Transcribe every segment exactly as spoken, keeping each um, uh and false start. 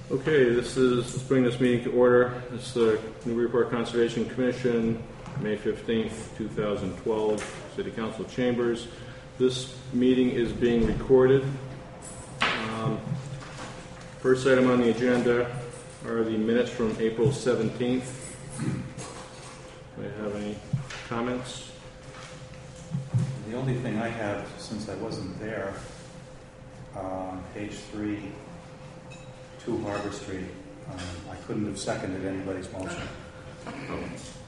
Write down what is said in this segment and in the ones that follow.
Okay, this is, let's bring this meeting to order. This is the Newburyport Conservation Commission, May fifteenth, two thousand twelve, City Council Chambers. This meeting is being recorded. Um, first item on the agenda are the minutes from April seventeenth. Do you have any comments? The only thing I have, since I wasn't there, uh, page three, two Harbor Street, um, I couldn't have seconded anybody's motion. Oh.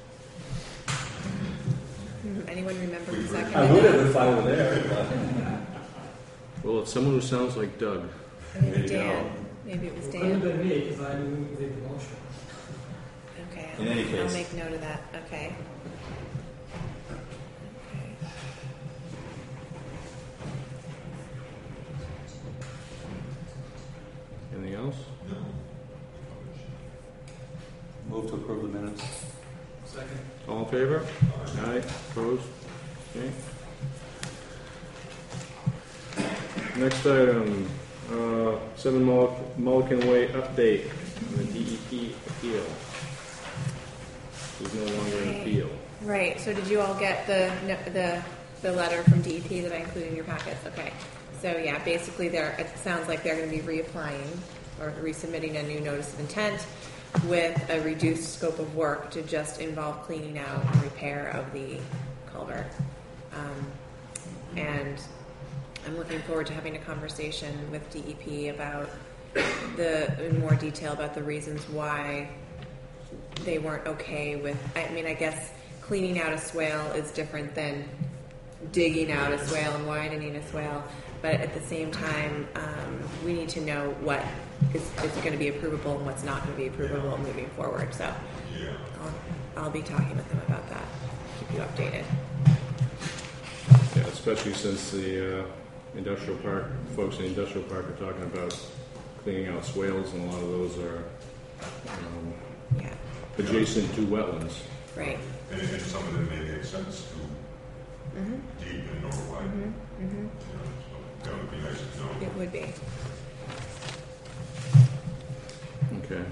Anyone remember the second? I would have if I were there. But Well, it's someone who sounds like Doug. Maybe Dan. Maybe it was It couldn't have Dan. been me because I didn't make the motion. Okay. In any I'll case. make note of that. Okay. Anything else? Move to approve the minutes. Second. All in favor? Aye. Opposed? Okay. Next item, uh, seven Mul- Mullican Way update on the D E P appeal. There's no longer an appeal. Right. So did you all get the the the letter from D E P that I included in your packets? Okay. So yeah, basically, they're it sounds like they're going to be reapplying or resubmitting a new notice of intent with a reduced scope of work to just involve cleaning out and repair of the culvert. Um, and I'm looking forward to having a conversation with D E P about the in more detail about the reasons why they weren't okay with. I mean, I guess cleaning out a swale is different than digging out a swale and widening a swale. But at the same time, um, we need to know what is, is going to be approvable and what's not going to be approvable moving forward. So I'll, I'll be talking with them about that. Keep you updated. Yeah, especially since the uh, industrial park, folks in the industrial park are talking about cleaning out swales, and a lot of those are um, Yeah. adjacent to wetlands. Right. And, and some of them may make sense to Mm-hmm. deep and or wide. Mm-hmm. Mm-hmm. You know, so that would be nice to know. It would be. Okay.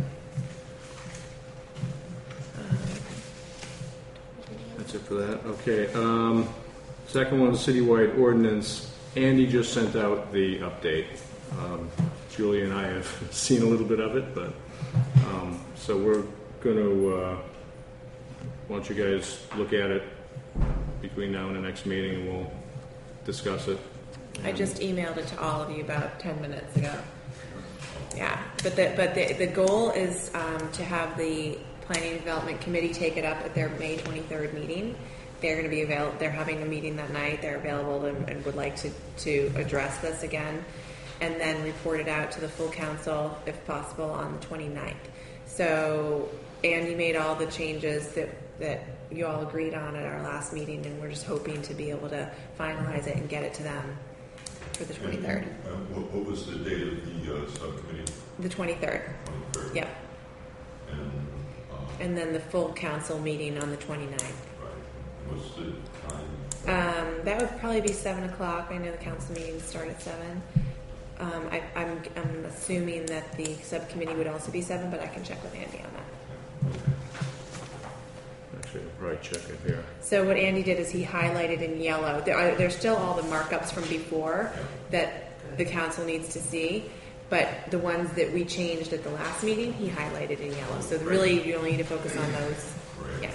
That's it for that. Okay. Um, second one, citywide ordinance. Andy just sent out the update. Um, Julie and I have seen a little bit of it, but um, so we're going to. Uh, why don't you guys look at it between now and the next meeting, and we'll discuss it. I just emailed it to all of you about ten minutes ago. Yeah, but the but the the goal is um, to have the Planning and Development Committee take it up at their May twenty-third meeting. They're going to be available. They're having a meeting that night. They're available and, and would like to to address this again, and then report it out to the full council if possible on the twenty-ninth. So Andy made all the changes that that you all agreed on at our last meeting, and we're just hoping to be able to finalize it and get it to them for the twenty-third. And, uh, what, what was the date of the uh, subcommittee? The twenty-third. twenty-third. Yep. And, uh, And then the full council meeting on the twenty-ninth. right. What's the time? Um, that would probably be seven o'clock. I know the council meetings start at seven. Um, I, I'm, I'm assuming that the subcommittee would also be seven, but I can check with Andy on that. Actually, I'll probably check it here. So what Andy did is he highlighted in yellow. There are, there's still all the markups from before that the council needs to see, but the ones that we changed at the last meeting, he highlighted in yellow. So really, you only need to focus on those. Yeah.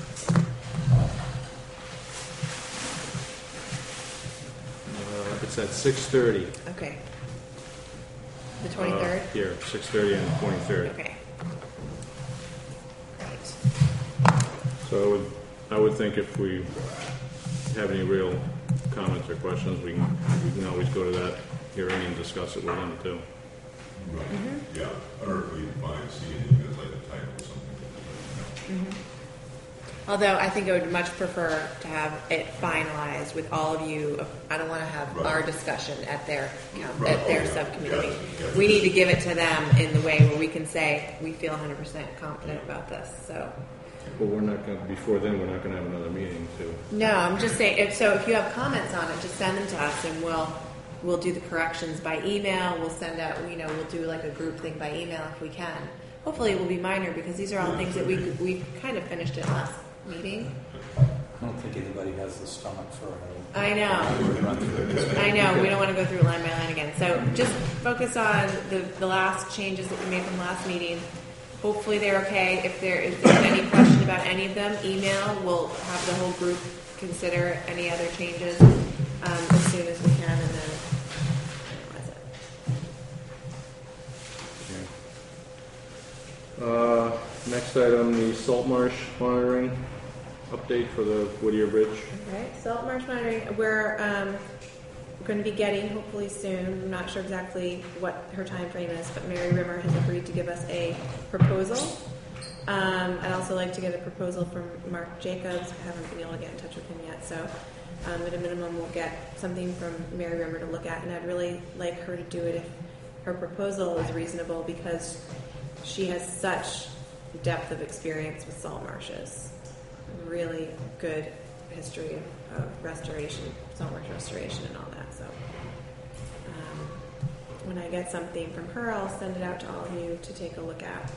Uh, it's at six thirty. Okay. The twenty-third? Uh, here, six thirty and the twenty-third. Okay. Great. So I would, I would think if we have any real comments or questions, we can, we can always go to that hearing and discuss it with them too. Right. Mm-hmm. Yeah. Or if we find see anything that's like a typo or something. Mm-hmm. Although I think I would much prefer to have it finalized with all of you. I don't want to have Right. our discussion at their Right. at their Oh, yeah. subcommittee. Yes, yes. We need to give it to them in the way where we can say we feel one hundred percent confident about this. So But we're not going to, before then, we're not going to have another meeting to. no, I'm just saying. If, so if you have comments on it, just send them to us, and we'll we'll do the corrections by email. We'll send out, you know, we'll do like a group thing by email if we can. Hopefully, it will be minor because these are all things that we we kind of finished in last meeting. I don't think anybody has the stomach for it. I know. Run through this. I know, we don't want to go through line by line again. So just focus on the, the last changes that we made from last meeting. Hopefully they're okay. If there if there's any question about any of them, email. We'll have the whole group consider any other changes um, as soon as we can, and then that's it. Uh, next item, the salt marsh monitoring update for the Whittier Bridge. Okay, salt marsh monitoring. We're um, going to be getting hopefully soon. I'm not sure exactly what her time frame is, but Mary Rimmer has agreed to give us a proposal. Um, I'd also like to get a proposal from Mark Jacobs. I haven't been able to get in touch with him yet, so um, at a minimum we'll get something from Mary Rimmer to look at, and I'd really like her to do it if her proposal is reasonable because she has such depth of experience with salt marshes. Really good history of, of restoration, salt marsh restoration and all that. So um, when I get something from her, I'll send it out to all of you to take a look at.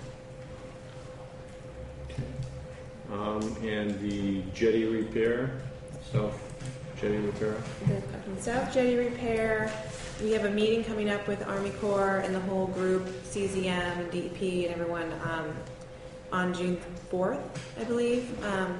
Um, and the jetty repair, south jetty repair. The South Jetty repair, we have a meeting coming up with Army Corps and the whole group, C Z M and D E P and everyone um, on June fourth, I believe. Um,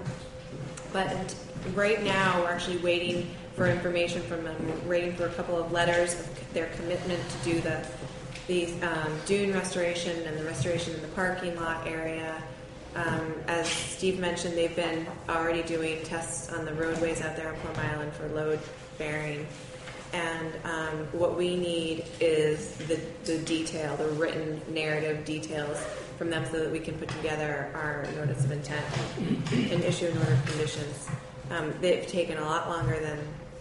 but right now we're actually waiting for information from them, we're waiting for a couple of letters of their commitment to do the, the um, dune restoration and the restoration in the parking lot area. Um, as Steve mentioned, they've been already doing tests on the roadways out there on Plum Island for load bearing. And um, what we need is the, the detail, the written narrative details from them so that we can put together our notice of intent and issue an order of conditions. Um, they've taken a lot longer than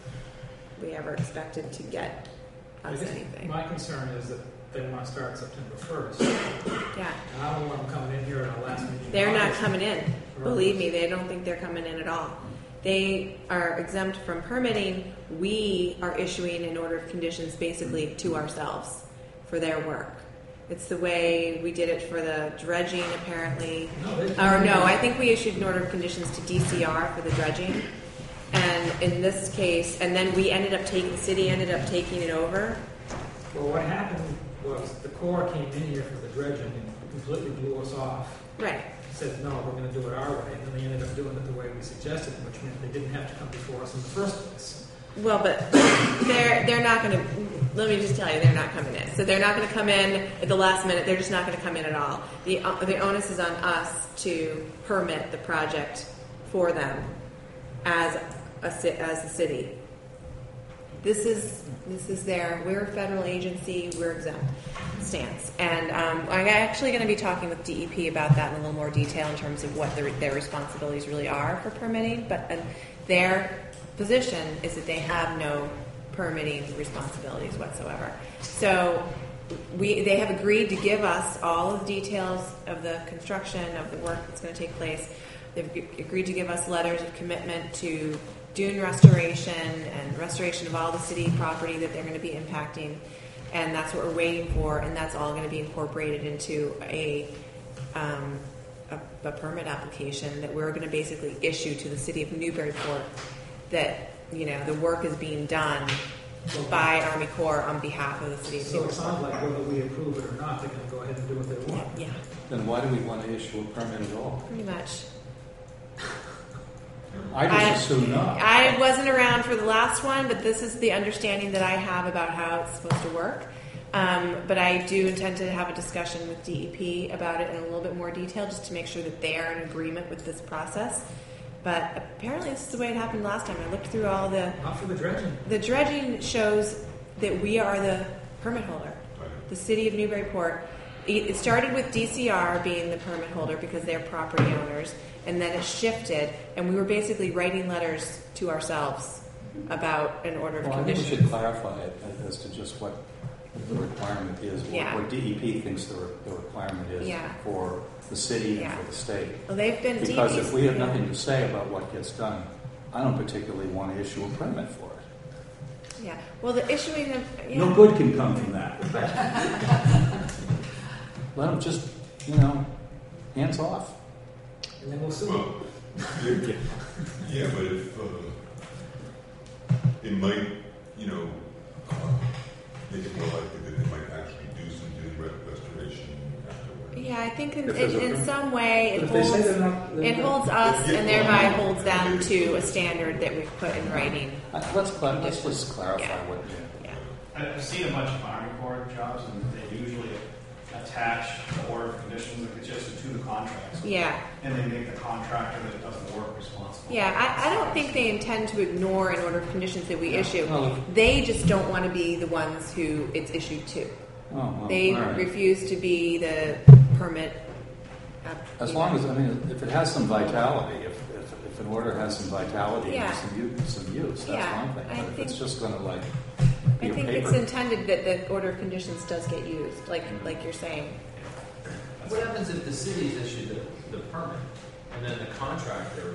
we ever expected to get us anything. My concern is that they want to start September first. Yeah. And I don't want them coming in here at our last meeting. They're not August. coming in. Believe me, they don't think they're coming in at all. They are exempt from permitting. We are issuing an order of conditions basically to ourselves for their work. It's the way we did it for the dredging, apparently. No, they- Or no, I think we issued an order of conditions to D C R for the dredging. And in this case, and then we ended up taking, the city ended up taking it over. Well, what happened was the Corps came in here for the dredging and completely blew us off. Right. Said, no, we're going to do it our way. And then they ended up doing it the way we suggested, which meant they didn't have to come before us in the first place. Well, but they're they're not going to. Let me just tell you, they're not coming in. So they're not going to come in at the last minute. They're just not going to come in at all. The uh, the onus is on us to permit the project for them as a ci- as the city. This is this is their. We're a federal agency. We're exempt stance, and um, I'm actually going to be talking with D E P about that in a little more detail in terms of what their their responsibilities really are for permitting. But uh, their position is that they have no permitting responsibilities whatsoever. So we they have agreed to give us all of the details of the construction of the work that's going to take place. They've g- agreed to give us letters of commitment to dune restoration and restoration of all the city property that they're going to be impacting, and that's what we're waiting for, and that's all going to be incorporated into a um, a, a permit application that we're going to basically issue to the city of Newburyport. That, you know, the work is being done by Army Corps on behalf of the city of So it Newburyport. sounds like whether we approve it or not, they're going to go ahead and do what they want. Yeah, Then why do we want to issue a permit at all? pretty much. I just assume not. I wasn't around for the last one, but this is the understanding that I have about how it's supposed to work. Um, but I do intend to have a discussion with D E P about it in a little bit more detail, just to make sure that they are in agreement with this process. But apparently this is the way it happened last time. I looked through all the... Not for the dredging. The dredging shows that we are the permit holder. The city of Newburyport. It started with D C R being the permit holder because they're property owners, and then it shifted, and we were basically writing letters to ourselves about an order of Well, I think we conditions. should clarify it as to just what the requirement is, what- Yeah. what D E P thinks the re- the requirement is Yeah. for the city and Yeah. for the state. Well, they've been Because D P if we have nothing to say about what gets done, I don't particularly want to issue a permit for it. Yeah, well, the issuing of, yeah. No good can come from that. Let them just, you know, hands off. And then we'll sue. Well, yeah, yeah, but if, uh, it might, you know, uh, make it more likely that they might actually do some do restoration afterwards. Yeah, I think in, If there's in, a- in some way But it if they say holds, they're not, they're it not- holds us Yeah, and thereby well, holds them to a standard that we've put in writing. Uh, Let's, cla- let's just clarify Yeah. what. Yeah. I- I've seen a bunch of Army Corps jobs, and they usually attach the order of conditions that gets just to the contracts. Yeah, And they make the contractor that does the work responsible. yeah. I, I don't think they intend to ignore an order of conditions that we issue. Well, They just don't want to be the ones who it's issued to. oh, well, They all right. refuse to be the permit. app- As long as, I mean, if it has some vitality, if, if, if an order has some vitality Yeah. and some use, some use, that's Yeah, one thing. I But if it's think- just gonna like be I a think paper. it's intended that the order of conditions does get used, like like you're saying. What happens if the city's issued the, the permit and then the contractor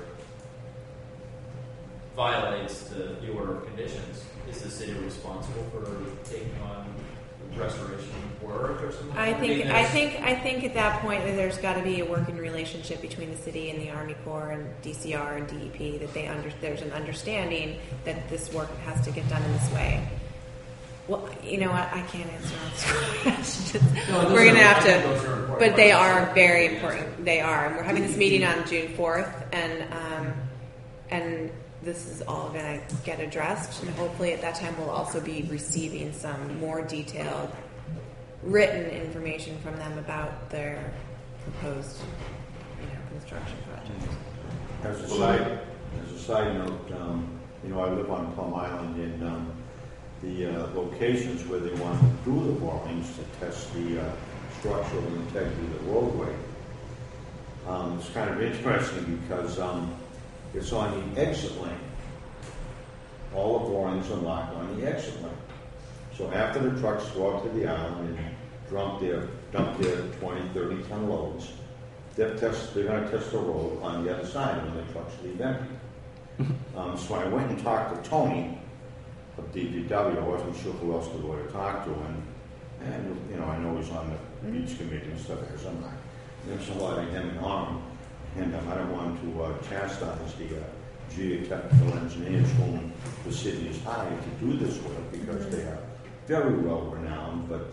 violates the, the order of conditions? Is the city responsible for taking on restoration work or something? I think mean, I there's- think I think at that point that there's got to be a working relationship between the city and the Army Corps and D C R and D E P, that they under there's an understanding that this work has to get done in this way. Well, you know what? I can't answer all these questions. No, those We're going to are- have I think those to, are important but they questions. are very important. They are. And we're having this meeting on June fourth, and um, and this is all going to get addressed. And hopefully, at that time, we'll also be receiving some more detailed written information from them about their proposed, you know, construction project. As a side, as a side note, um, you know, I live on Plum Island, and um, the uh, locations where they want to do the borings to test the uh, structural integrity of the roadway. Um, it's kind of interesting because um, it's on the exit lane. All the borings are marked on the exit lane. So after the trucks go up to the island and dump their, dump their twenty, thirty ton loads, they're, test, they're going to test the road on the other side when the trucks leave empty. Um, so I went and talked to Tony of D P W. I wasn't sure who else to go to talk to, and, and you know, I know he's on the beach committee and stuff, because I'm not. There's a lot of him and on, and um, I don't want to uh, chastise the uh, geotechnical engineers whom the city has hired to do this work, because they are very well renowned, but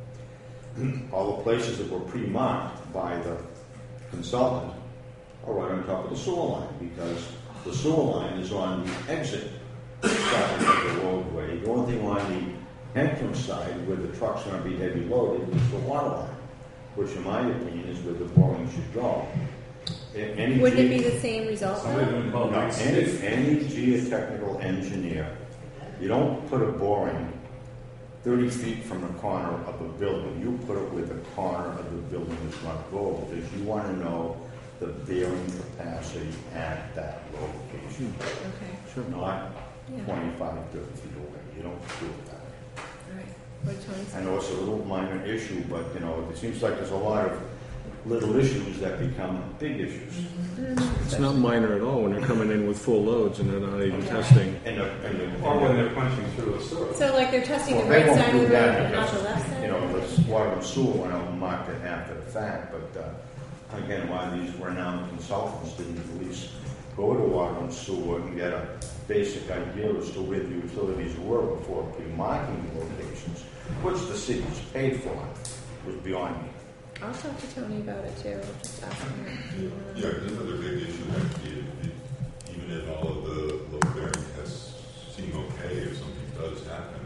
um, all the places that were pre-marked by the consultant are right on top of the sewer line, because the sewer line is on the exit side of the roadway. The only thing on the entrance side where the truck's going to be heavy loaded is the water line, which in my opinion is where the boring should go. A- Any Wouldn't it ge- be the same result? Somebody though? doing both. no, any, any geotechnical engineer, you don't put a boring thirty feet from the corner of a building. You put it where the corner of the building is going to go, because you want to know the bearing capacity at that location, Okay. not Yeah. twenty-five, thirty feet away. You don't do it that way. All right. What did Tony say? I know it's a little minor issue, but, you know, it seems like there's a lot of little issues that become big issues. It's not minor at all when they're coming in with full loads and they're not even testing. And the, and the, Or when they're punching through a sewer. So, like, they're testing Well, the they right won't side do of the road, that but not because, the left side? you know, the water and sewer went out and marked it after the fact, but, uh, again, why these renowned consultants didn't at least go to water and sewer and get a basic idea as to where the utilities were before pre-marking the locations, which the city's paid for, was beyond me. I'll talk to Tony about it too. I'll just ask him. Yeah, there's another big issue that if, if, even if all of the load bearing tests seem okay, if something does happen,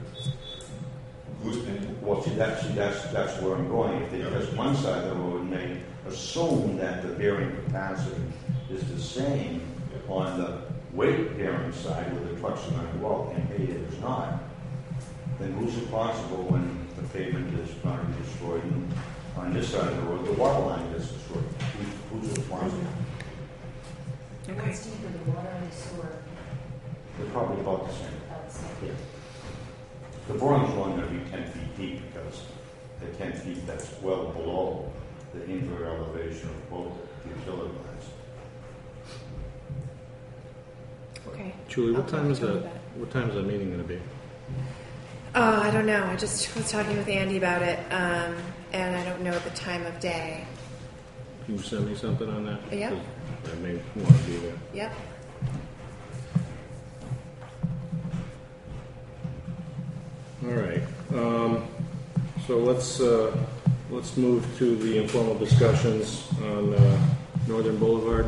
who's paying? Well, see, that's, see, that's, that's where I'm going. If they test one side of the road and they assume that the bearing capacity is the same on the weight bearing side where the trucks are going to go out, and hey, it is not, then who's responsible when the pavement is going to be destroyed? And on this side of the road, the water line is destroyed. Who's, who's responsible? Okay. What's deeper, the water and the sewer? They're probably about the same. About the same. Yeah. The boring's only going to be ten feet deep, because the ten feet, that's well below the indoor elevation of both utility lines. Okay. Julie, what I'll time talk is to Tony that? about it. What time is that meeting going to be? Oh, I don't know. I just was talking with Andy about it, um, and I don't know the time of day. Can you send me something on that? Yeah. 'Cause I may want to be there. Yep. All right. Um, so let's uh, let's move to the informal discussions on uh, Northern Boulevard.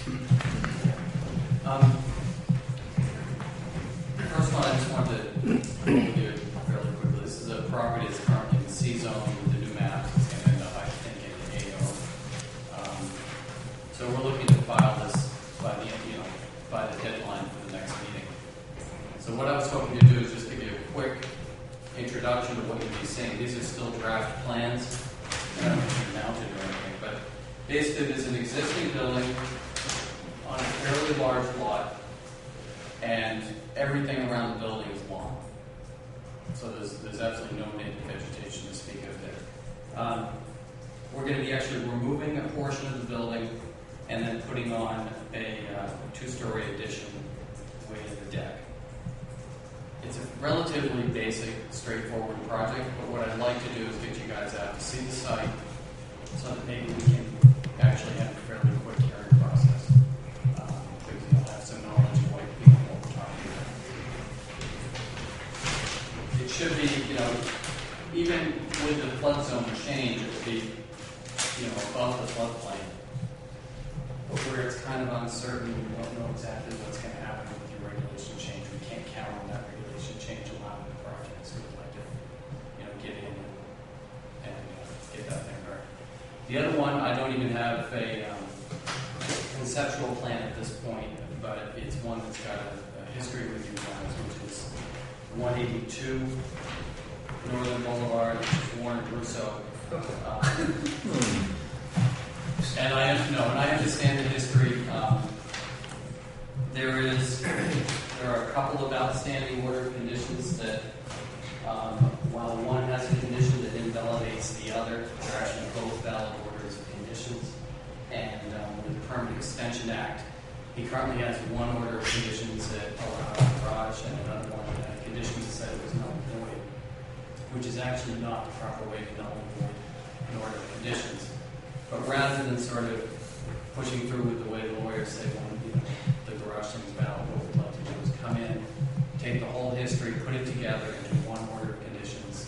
Um, first one, I just wanted to overview it fairly quickly. This is a property that's currently in C zone with the new maps. It's going to end up, I think, in A O. Um, so we're looking to file this by the you know by the deadline for the next meeting. So what I was hoping to do is just give you a quick introduction to what you'd be seeing. These are still draft plans. I don't know if they're mounted or anything, but basically there's an existing building on a fairly large lot, and everything around the building is lawn. So there's, there's absolutely no native vegetation to speak of there. Um, we're going to be actually removing a portion of the building and then putting on a uh, two-story addition with a deck. It's a relatively basic, straightforward project, but what I'd like to do is get you guys out to see the site so that maybe we can actually have a fairly quick hearing process. Um, because you'll have some knowledge of what people what we're talking about. It should be, you know, even with the flood zone change, it would be, you know, above the floodplain. But where it's kind of uncertain, we don't know exactly what's going to happen with your regulation change. We can't count on that regulation change allowing the project, so we'd like to, you know, get in and, and uh, get that thing right. The other one, I don't even have a um, conceptual plan at this point, but it's one that's got a, a history with you guys, which is one eighty-two Northern Boulevard, which is Warren Russo. Um, and I know, and I understand the history. Um, there is, there are a couple of outstanding order conditions that, um, while one has a condition that invalidates the other, they're actually both valid orders of conditions. And um, with the Permit Extension Act, he currently has one order of conditions that allow a garage and another one that had conditions that said it was null and void, which is actually not the proper way to null and void an order of conditions. But rather than sort of pushing through with the way the lawyers say, well, you know, the garage thing's valid, what we'd like to do is come in, take the whole history, put it together into one order of conditions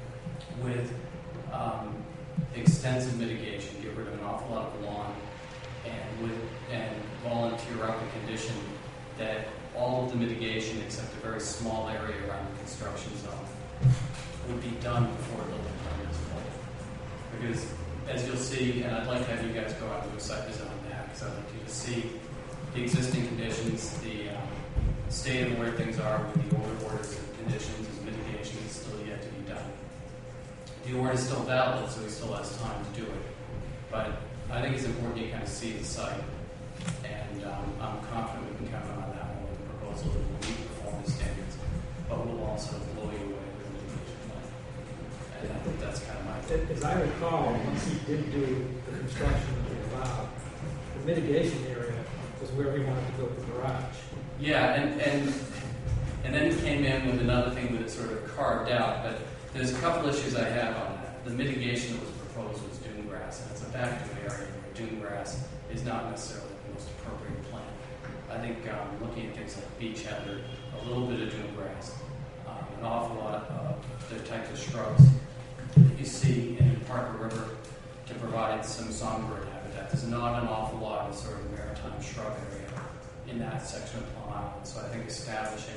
with um, extensive mitigation, get rid of an awful lot of lawn, and with and volunteer out the condition that all of the mitigation, except a very small area around the construction zone, would be done before the building permit is pulled. Because as you'll see, and I'd like to have you guys go out and do a site visit on that, because I'd like you to see the existing conditions, the um, state of where things are with the order orders and conditions, as mitigation is still yet to be done. The order is still valid, so he still has time to do it. But I think it's important you kind of see the site, and um, I'm confident we can count on that one with the proposal that will meet performance standards, but we'll also blow you away with the mitigation plan. And I think that's kind of my As I recall, once he did do the construction that we allowed, the mitigation area was where we wanted to build the garage. Yeah, and, and and then he came in with another thing that it sort of carved out, but there's a couple issues I have on that. The mitigation that was proposed was dune grass, and it's a back-to area where dune grass is not necessarily the most appropriate plant. I think um, looking at things like beech heather, a little bit of dune grass, um, an awful lot of the types of shrubs that you see in the Parker River to provide some songbird habitat. There's not an awful lot of sort of maritime shrub area in that section of Plum Island. So I think establishing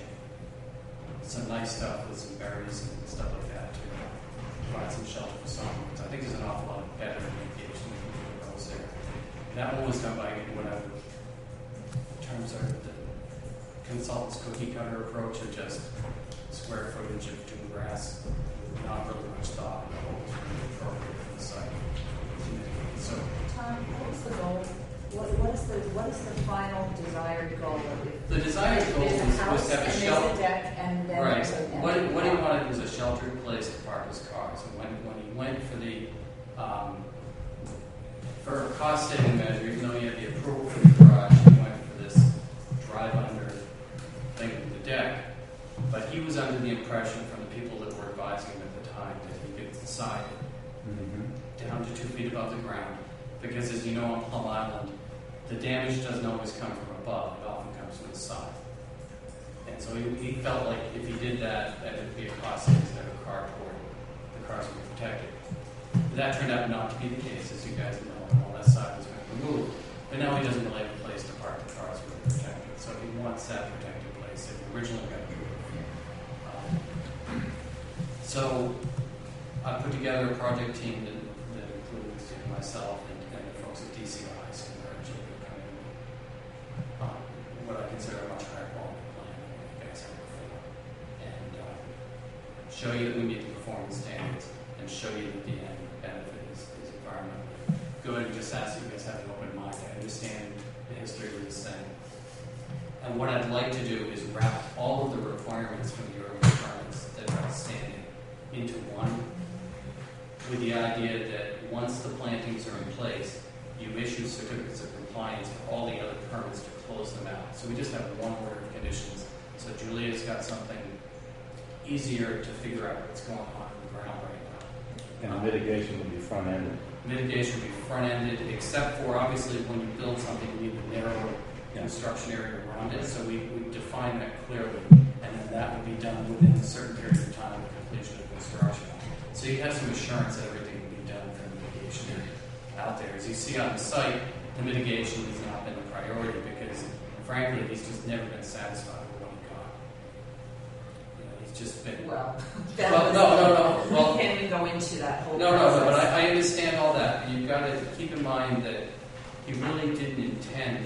some nice stuff with some berries and stuff like that to provide some shelter for songbirds. I think there's an awful lot of better mitigation we can propose there. That one was done by whatever terms are the consultant's cookie cutter approach of just square footage of dune grass, not really much thought in what was really appropriate for the site. So, Tom, what was the goal? What, what is the what is the final desired goal? the desired goal There's a was, was house to have a and shelter. there's a deck and then Right. there's a, and What, a what he garage. wanted was a sheltered place to park his cars. And when, when he went for the um, for a cost-saving measure, even though he had the approval for the garage, he went for this drive-under thing with the deck. But he was under the impression from the people that were advising him at the time that he could side it down to two feet above the ground. Because as you know, on Plum Island, the damage doesn't always come from above, it often comes from the side. And so he, he felt like if he did that, that would be a cost instead of a carport. The cars would be protected. But that turned out not to be the case, as you guys know, and all that side was going to be removed. But now he doesn't really have a place to park the cars with it protected. So he wants that protected place that he originally got approved. Um, so I put together a project team that, that includes you know, myself and, and the folks at D C I, so they're actually going to come in with um, what I consider a much higher quality plan than what you guys had before. And uh, show you that we meet the performance standards and show you that the end benefit is, is environmentally good. And just ask you guys have an open mind. I understand the history of this thing. And what I'd like to do is wrap all of the requirements from the earlier permits that are outstanding into one, with the idea that once the plantings are in place, you issue certificates of compliance for all the other permits to close them out. So we just have one order of conditions. So Julia's got something easier to figure out what's going on in the ground right now. And the mitigation will be front-ended. Mitigation will be front-ended, except for obviously when you build something, you need the narrow Yeah. construction area around it. So we, we define that clearly, and then that will be done within a certain period of time of completion of construction. So you have some assurance that everything will be done from the mitigation out there. As you see on the site, the mitigation has not been a priority because, frankly, he's just never been satisfied with what he got. You know, he's just been Well, that Well, was, no, no, no. Well, we can't even go into that whole No, no, no, but process. I, I understand all that. You've got to keep in mind that he really didn't intend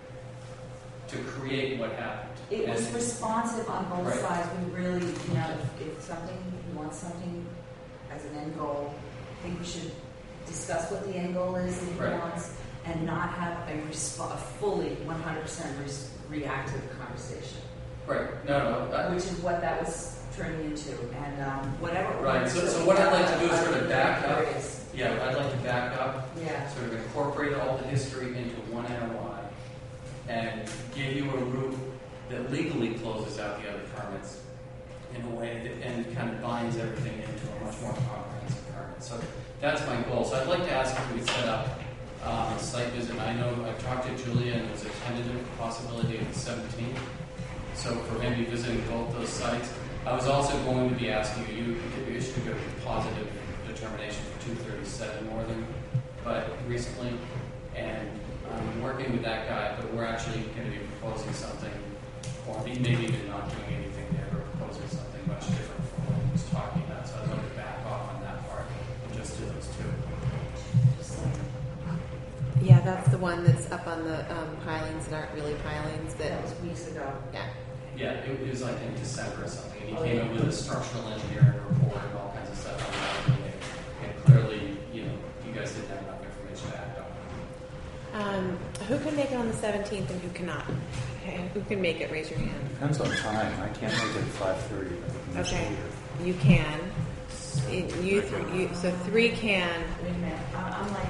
to create what happened. It was And- responsive on both Right. sides. We really, you know, if, if something, he wants something as an end goal, I think we should discuss what the end goal is that he Right. wants and not have a, resp- a fully one hundred percent res- reactive conversation, Right, no, no. I- which is what that was turning into. And um, whatever. Right, so- orders so that what we I'd like have, to do is I sort of think back are up. various. Yeah, I'd like to back up, Yeah. sort of incorporate all the history into one N O I and give you a route that legally closes out the other permits in a way that and kind of binds everything into a much more comprehensive permit. So that's my goal. So I'd like to ask if we set up um, a site visit. And I know I've talked to Julia and there's a tentative possibility of the seventeenth. So for maybe visiting both those sites. I was also going to be asking you, you you issued a positive determination for two thirty-seven Northern, but recently, and I'm working with that guy, but we're actually going to be proposing something, or maybe even not doing anything there, but proposing something much different from what he was talking about. So I'd like to back off on that part and just do those two. Yeah, that's the one that's up on the um, pilings that aren't really pilings. That That was weeks ago. yeah. Yeah, it, it was like in December or something, and he Oh, came yeah. up with a structural engineering report and all kinds of stuff on that. And, and clearly, you know, you guys didn't have enough information to act on. Um, who can make it on the seventeenth and who cannot? Okay, who can make it? Raise your hand. Depends on time. I can't make it at five thirty. Okay, you can. It- You, th- you so three can. Wait a minute. I'm, I'm like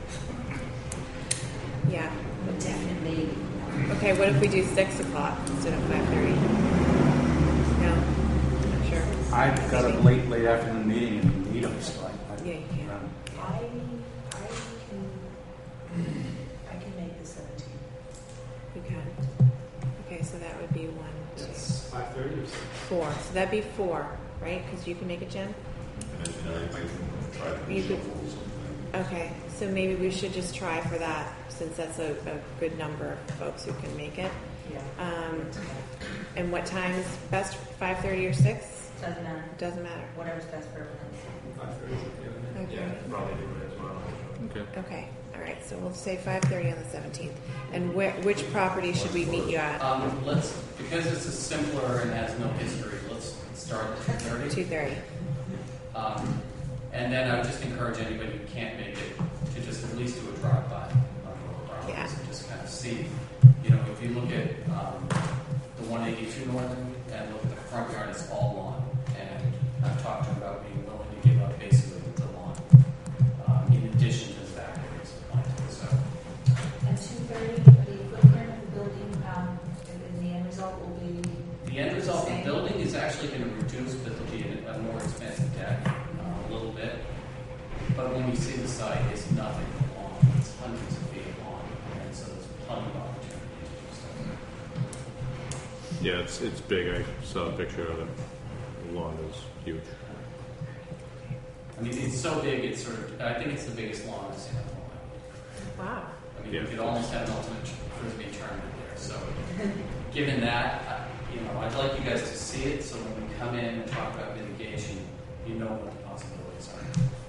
Yeah. a definite maybe. Okay, what if we do six o'clock instead of five thirty? No, not sure. I've got a late, late afternoon meeting in Needham, so I, I, Yeah, you can. um, I, I can, I can make the seventeenth. You can. Okay, so that would be one, two, It's five thirty or six. four. So that'd be four, right? Because you can make it, Jen. And then, you know, I might try to You do could- something. Okay, so maybe we should just try for that, since that's a, a good number of folks who can make it. Yeah. Um, and what time is best? Five thirty or six? Doesn't matter. Doesn't matter. Whatever's best for everyone. Five thirty is okay. Okay. Yeah, probably do it as well. Okay. Okay. All right. So we'll say five thirty on the seventeenth. And where, which property should we meet you at? Um, let's, because this is simpler and has no history, let's start at two thirty. Two thirty. Um, and then I would just encourage anybody who can't make it to just at least do a drive-by on both properties Yeah. and just kind of see. You know, if you look at um, the one eighty-two Northern and look at the front yard, it's all lawn. And I've talked to him about being willing to give up basically the lawn, um, in addition to the back areas of planting. So And two thirty, the footprint of the building, um, and the end result will be the end result, the Same. building is actually going to but when you see the site, it's nothing long. It's hundreds of feet long, and so there's plenty of opportunity to do stuff. Yeah, it's it's big. I saw a picture of it. The lawn is huge. I mean, it's so big, it's sort of, I think it's the biggest lawn I've seen in a while. Wow. I mean, Yeah. you could almost have an ultimate frisbee tournament there. So, given that, I- you know, I'd like you guys to see it so when we come in and talk about mitigation, you know what the possibilities are.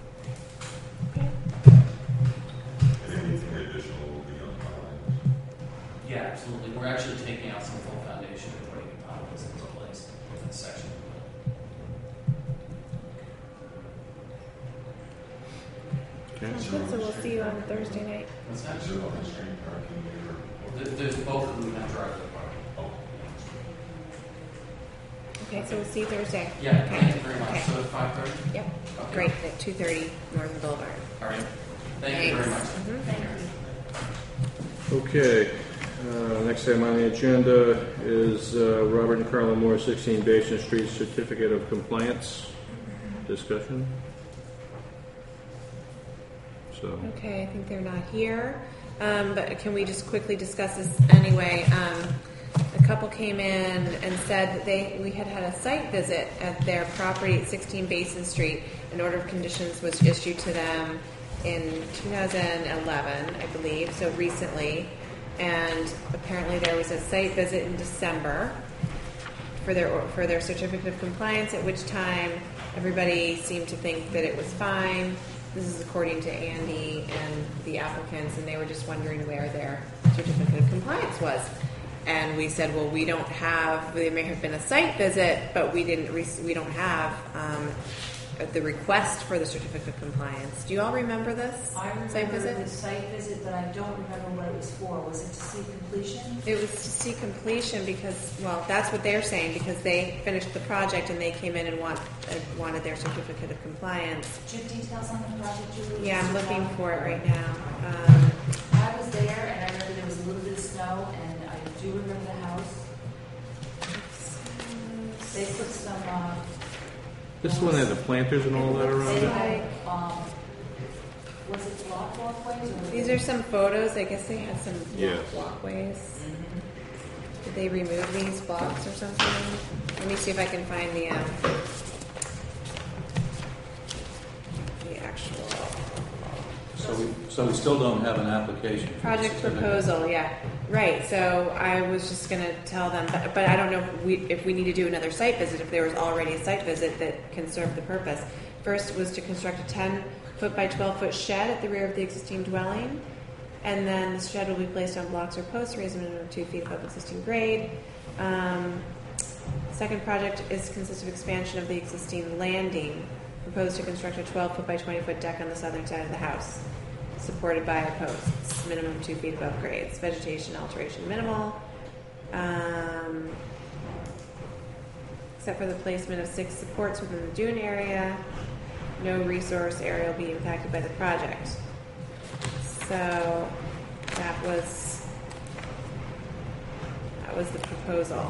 And anything additional will be on the lines. Yeah, absolutely. We're actually taking out some full foundation and putting the piles into place in that section. Okay. Sounds good, so we'll see you on Thursday night. What's that? Is there on-street parking there? There- There's both of them have driveway parking. Oh, Okay, so we'll see you Thursday. Yeah, Okay. thank you very much. Okay. So at five thirty? Yep, Okay. great, at two thirty Northern Boulevard. All right. Thank you very much. Thanks. Mhm. Thank you. Okay. Uh, next item on the agenda is uh, Robert and Carla Moore, sixteen Basin Street, certificate of compliance. Discussion. So. Okay, I think they're not here, um, but can we just quickly discuss this anyway? Um, a couple came in and said that they we had had a site visit at their property at sixteen Basin Street. An order of conditions was issued to them in two thousand eleven, I believe, so recently. And apparently there was a site visit in December for their for their certificate of compliance, at which time everybody seemed to think that it was fine. This is according to Andy and the applicants, and they were just wondering where their certificate of compliance was. And we said, well, we don't have. There may have been a site visit, but we didn't. Re- we don't have um, the request for the certificate of compliance. Do you all remember this I site remember visit? the site visit, but I don't remember what it was for. Was it to see completion? It was to see completion because, well, that's what they're saying, because they finished the project and they came in and want, uh, wanted their certificate of compliance. Do you have details on the project, Julie? Yeah, I'm looking for it right now. Um, I was there, and I remember there was a little bit of snow, and I do remember the house. They put some, uh... This one had the planters and all that around They it. had, um, was it block walkways, or was These it- are some photos. I guess they had some Yes. walkways. Did they remove these blocks or something? Let me see if I can find the um, the actual So we, so we still don't have an application. for the project certificate. proposal. Yeah, right. So I was just going to tell them, but, but I don't know if we if we need to do another site visit. If there was already a site visit that can serve the purpose. First was to construct a ten foot by twelve foot shed at the rear of the existing dwelling. And then the shed will be placed on blocks or posts raised a minimum of two feet above existing grade. Um, second project is consists of expansion of the existing landing. Proposed to construct a twelve foot by twenty foot deck on the southern side of the house, supported by posts, minimum two feet above grades. Vegetation alteration minimal, um, except for the placement of six supports within the dune area. No resource area will be impacted by the project. So that was that was the proposal.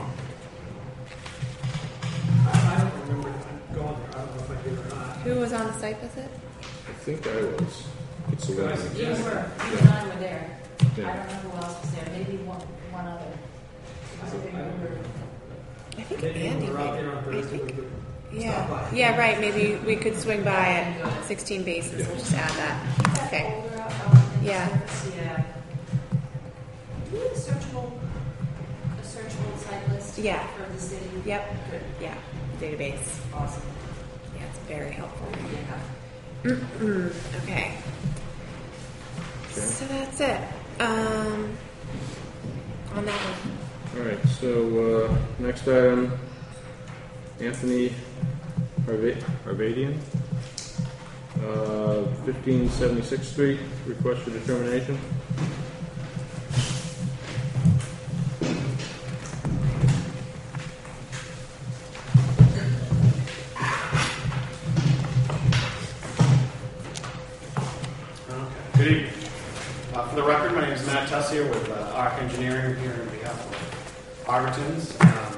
I, I don't remember going there. I don't know if I did or not. Who was on the site visit? I think I was. It's the one. You were, you and I were there. I Yeah. don't know who else was there, maybe one, one other. I don't remember. I think Maybe when Andy. we were out might- there on I Thursday, we think. could Yeah. stop by. Yeah. Right. Maybe we could swing by at sixteen bases. We'll just add that. That Okay. folder out, um, in the Yeah. service, yeah. Do you have a searchable, a searchable site list? Yeah. For the city? Yep. Good, Yeah. Database. awesome. Yeah, it's very helpful. Yeah. Okay. Okay. So that's it. Um, on that one. All right. So uh, next item, Anthony Arva- Arvadian, uh, fifteen seventy-sixth Street. Request for determination. Good evening. Uh, for the record, my name is Matt Tessier with uh, Arc Engineering here on behalf of Argotins. Um,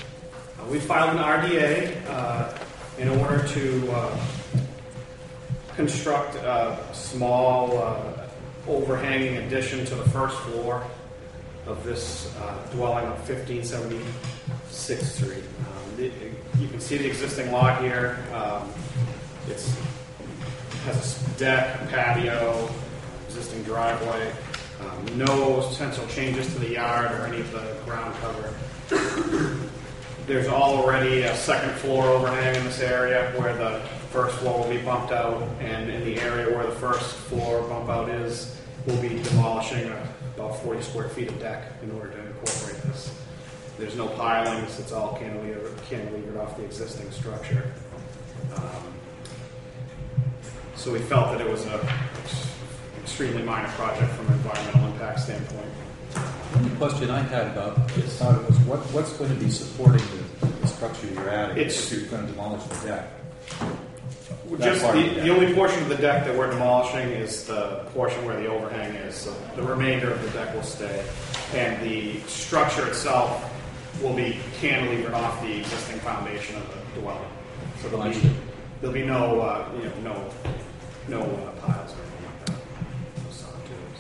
uh, we filed an R D A uh, in order to uh, construct a small uh, overhanging addition to the first floor of this uh, dwelling on fifteen seventy-sixth Street. Um, it, it, you can see the existing lot here. Um, it's has a deck, a patio, existing driveway. Um, no potential changes to the yard or any of the ground cover. There's already a second floor overhang in this area where the first floor will be bumped out, and in the area where the first floor bump out is, we'll be demolishing a, about forty square feet of deck in order to incorporate this. There's no pilings, it's all cantilevered, cantilevered off the existing structure. Um, so we felt that it was a extremely minor project from an environmental impact standpoint. The only question I had about this thought was what, what's going to be supporting the, the structure you're adding It's- if you're going to demolish the deck? That Just part the, of the deck. the only portion of the deck that we're demolishing is the portion where the overhang is. So the remainder of the deck will stay, and the structure itself will be cantilevered off the existing foundation of the dwelling. So there'll be, there'll be no, uh, you know, no, no uh, piles or anything like that. No sonotubes.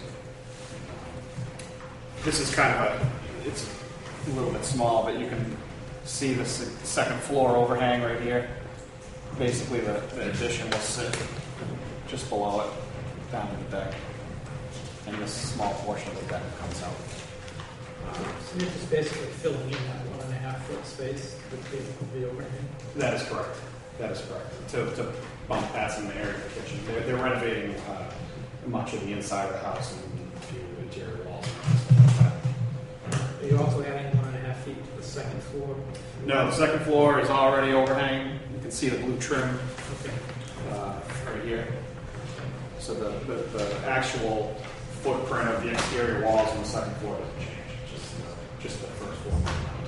This is kind of a, it's a little bit small, but you can see the se- second floor overhang right here. Basically, the, the addition will sit just below it, down to the deck, and this small portion of the deck comes out. So you're just basically filling in that one and a half foot space with the, the overhang? That is correct. That is correct. To, to bump past in the area of the kitchen. They're, they're renovating uh, much of the inside of the house and a few interior walls and stuff like that. Are you also adding one and a half feet to the second floor? No, the second floor is already overhang. You can see the blue trim Okay. uh, right here. So the, the, the actual footprint of the exterior walls on the second floor doesn't change. Just, uh, just the first floor.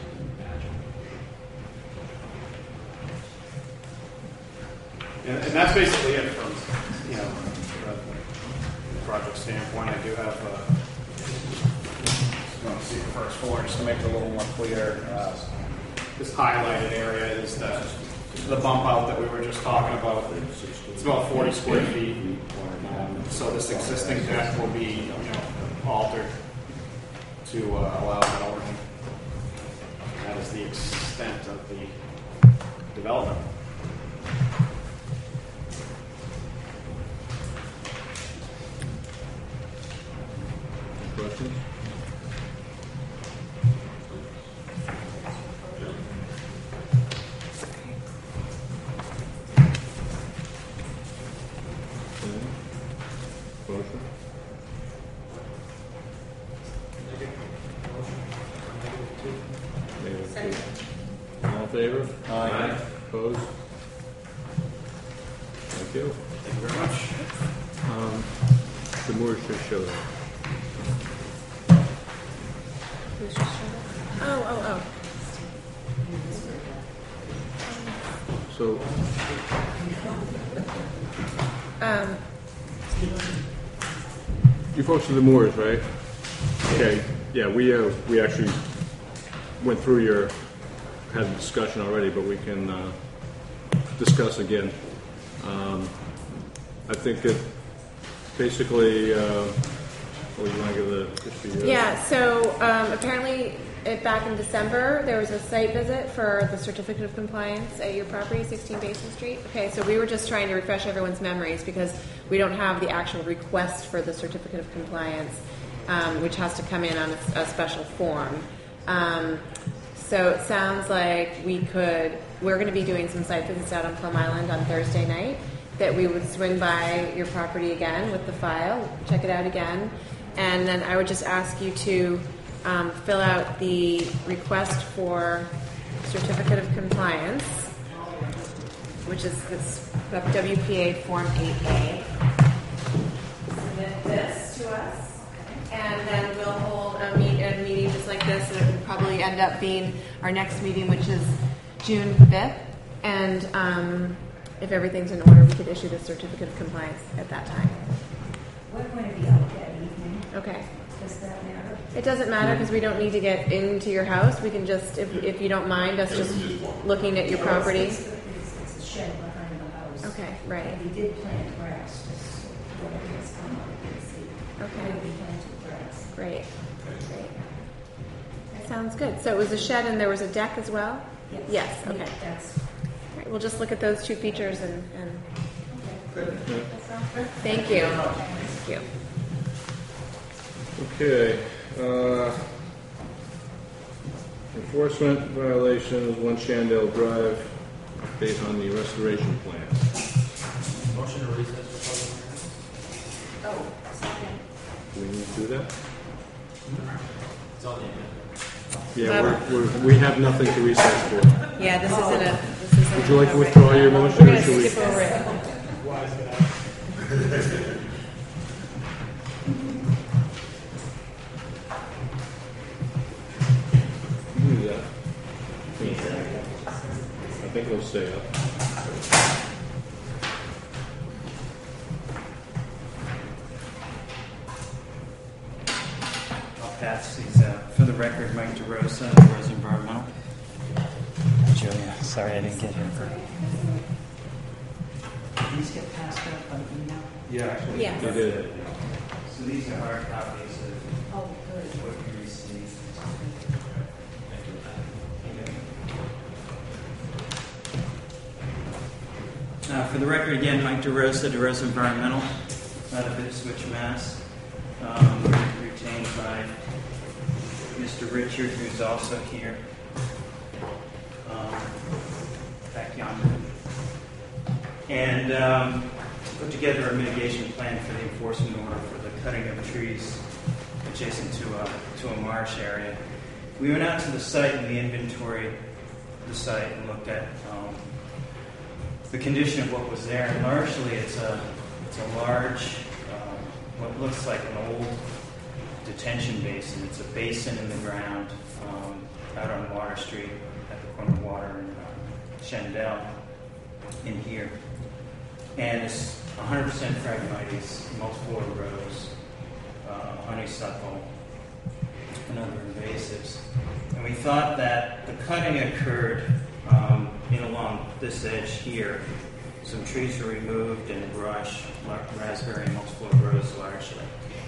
And, and that's basically it from, you know, the project standpoint. I do have, uh, just want to see the first floor just to make it a little more clear. Uh, this highlighted area is the, the bump out that we were just talking about. It's about forty square feet. Um, so this existing deck will be, you know, altered to uh, allow that overhang. That is the extent of the development. Questions? Motion? Negative two. All in favor? Aye. Opposed? Thank you. Thank you very much. Um, the Moores should show that. Who's just showing up? Oh, oh, So, oh. Um, you folks are the Moores, right? Okay, yeah, we, uh, we actually went through your, had a discussion already, but we can, uh, discuss again. Um, I think that basically, uh, well, you want to give the history? uh, yeah, so um, apparently it, back in December, there was a site visit for the certificate of compliance at your property, sixteen Basin Street. Okay, so we were just trying to refresh everyone's memories because we don't have the actual request for the certificate of compliance, um, which has to come in on a, a special form. Um, so it sounds like we could, we're going to be doing some site visits out on Plum Island on Thursday night, that we would swing by your property again with the file, check it out again, and then I would just ask you to um, fill out the request for certificate of compliance, which is this W P A Form eight A. Submit this to us, and then we'll hold a, meet, a meeting just like this, and it will probably end up being our next meeting, which is June fifth, and um, if everything's in order, we could issue the certificate of compliance at that time. We're going to be out that evening. Okay. Does that matter? It doesn't matter because we don't need to get into your house. We can just, if, if you don't mind us just looking at your property. It's, it's, it's a shed behind the house. Okay, right. And we did plant grass, just whatever has come up, you can see. Okay. We planted grass. Great, great. That sounds good. So it was a shed and there was a deck as well? Yes. Yes, okay. That's, All right, we'll just look at those two features and, and okay. That sounds good. thank you. Thank you. Okay. Uh, enforcement violations, One Shandale Drive, based on the restoration plan. Motion to recess for public Oh, second. Do we need to do that? hearing? It's on the agenda. Yeah, we're, we're, we have nothing to recess for. Yeah, this isn't a, this isn't. Would you like to a- withdraw your motion, We're or gonna should we? skip over it. Why is that? You can do that. I think it'll stay up. I'll pass these out. For the record, Mike DeRosa, DeRosa Environmental. Julia, sorry I didn't get here. Did these get passed out by email? Yeah, actually. Yes. You did. So these are hard copies of Oh, good. what we received. Uh, for the record, again, Mike DeRosa, DeRosa Environmental, out of Ipswich, Mass. Um, retained by Mister Richard, who's also here. Um, back yonder. And um, put together a mitigation plan for the enforcement order for the cutting of trees adjacent to a, to a marsh area. We went out to the site and we inventoried the site and looked at um, the condition of what was there. And largely, it's a it's a large, um, what looks like an old detention basin. It's a basin in the ground um, out on Water Street at the corner of Water and uh, Shandell in here. And it's one hundred percent Phragmites, multiple rows, uh, honeysuckle, and other invasives. And we thought that the cutting occurred um, in along this edge here. Some trees were removed and brush, raspberry and multiple rows largely.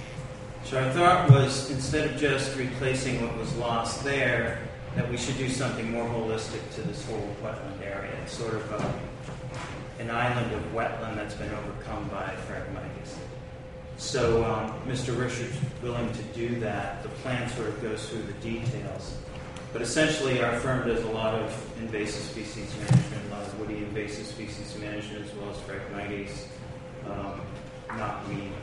So our thought was, instead of just replacing what was lost there, that we should do something more holistic to this whole wetland area. It's sort of a, an island of wetland that's been overcome by Phragmites. So um, Mister Richard's willing to do that. The plan sort of goes through the details. But essentially, our firm does a lot of invasive species management, a lot of woody invasive species management, as well as Phragmites, um, knotweed,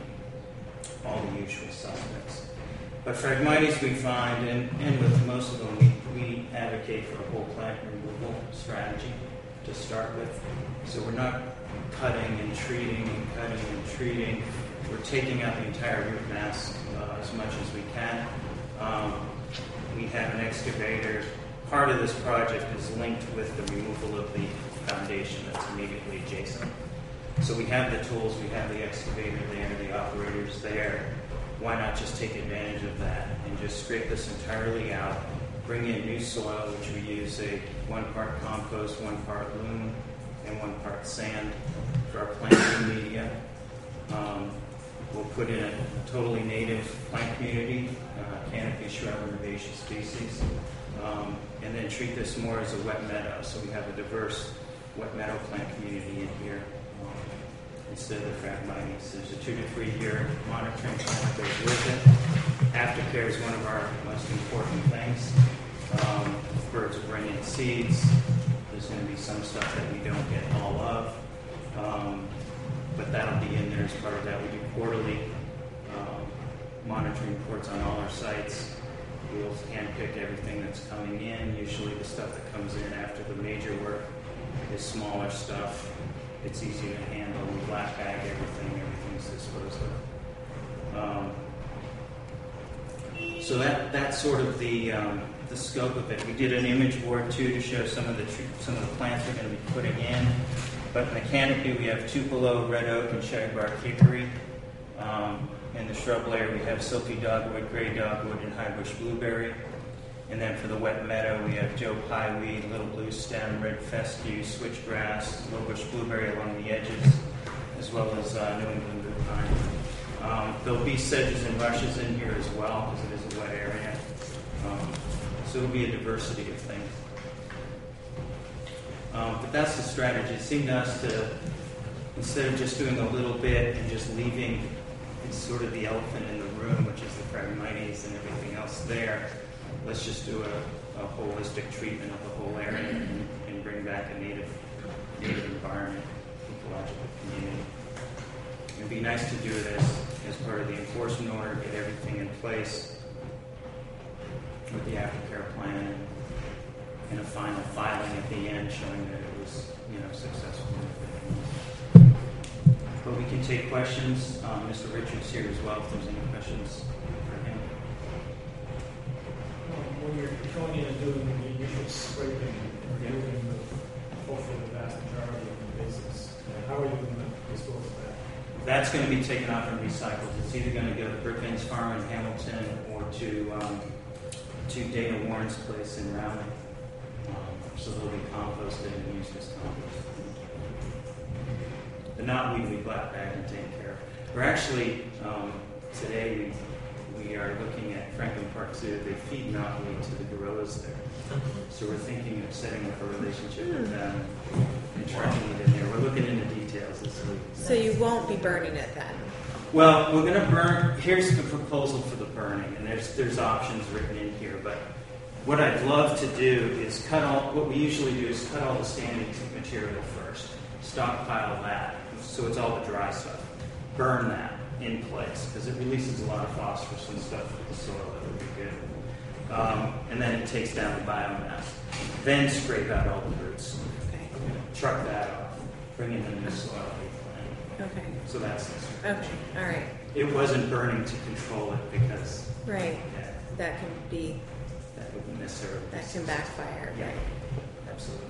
all the usual suspects. But Phragmites we find, and, and with most of them, we, we advocate for a whole plant removal strategy to start with. So we're not cutting and treating and cutting and treating. We're taking out the entire root mass uh, as much as we can. Um, we have an excavator. Part of this project is linked with the removal of the foundation that's immediately adjacent. So we have the tools, we have the excavator there, the operators there. Why not just take advantage of that and just scrape this entirely out, bring in new soil, which we use a one part compost, one part loam, and one part sand for our planting media. Um, we'll put in a totally native plant community, uh, canopy, shrub, and herbaceous species, um, and then treat this more as a wet meadow. So we have a diverse wet meadow plant community in here. Instead of the Phragmites. There's a two to three year monitoring plan that goes with it. Aftercare is one of our most important things. Um, birds will bring in seeds. There's going to be some stuff that we don't get all of. Um, but that'll be in there as part of that. We do quarterly um, monitoring reports on all our sites. We'll handpick everything that's coming in. Usually the stuff that comes in after the major work is smaller stuff. It's easy to handle. We black bag everything. Everything's disposed of. Um, so that that's sort of the um, the scope of it. We did an image board too to show some of the tr- some of the plants we're going to be putting in. But in the canopy we have Tupelo, red oak, and shagbark hickory. Um, in the shrub layer we have silky dogwood, gray dogwood, and high bush blueberry. And then for the wet meadow, we have Joe Pieweed, Little Blue Stem, Red Fescue, Switchgrass, Lowbush Blueberry along the edges, as well as uh, New England Blue Pine. Um, there'll be sedges and rushes in here as well, because it is a wet area. Um, so it'll be a diversity of things. Um, but that's the strategy. It seemed to us to, instead of just doing a little bit and just leaving sort of the elephant in the room, which is the Phragmites and everything else there, let's just do a, a holistic treatment of the whole area and, and bring back a native, native environment, ecological community. It'd be nice to do it as, as part of the enforcement order, get everything in place with the aftercare plan and, and a final filing at the end showing that it was, you know, successful. But we can take questions. Um, Mister Richards here as well if there's any questions for him. When you're going in and doing the initial scraping and removing the, hopefully the vast majority of the invasives, how are you going to dispose of that? That's going to be taken out and recycled. It's either going to go to Brookings Farm in Hamilton or to um, to Dana Warren's place in Rowley. Um, so they'll be composted and used as compost. The knotweed we black bag and take care of. We're actually, um, today we, we are looking at Franklin Park Zoo. They feed knotweed to the gorillas there. So we're thinking of setting up a relationship with them and charging it in there. We're looking into details this week. So you won't be burning it then? Well, we're going to burn. Here's the proposal for the burning, and there's there's options written in here. But what I'd love to do is cut all. What we usually do is cut all the standing material first, stockpile that, so it's all the dry stuff. Burn that in place because it releases a lot of phosphorus and stuff with the soil. That would be good. Um, and then it takes down the biomass. Then scrape out all the roots. Okay. Truck that off. Bring in the new soil. Okay. So that's this. Okay. All right. It wasn't burning to control it because Right. yeah, That can be. that wouldn't necessarily. That can backfire. Yeah, Right. absolutely.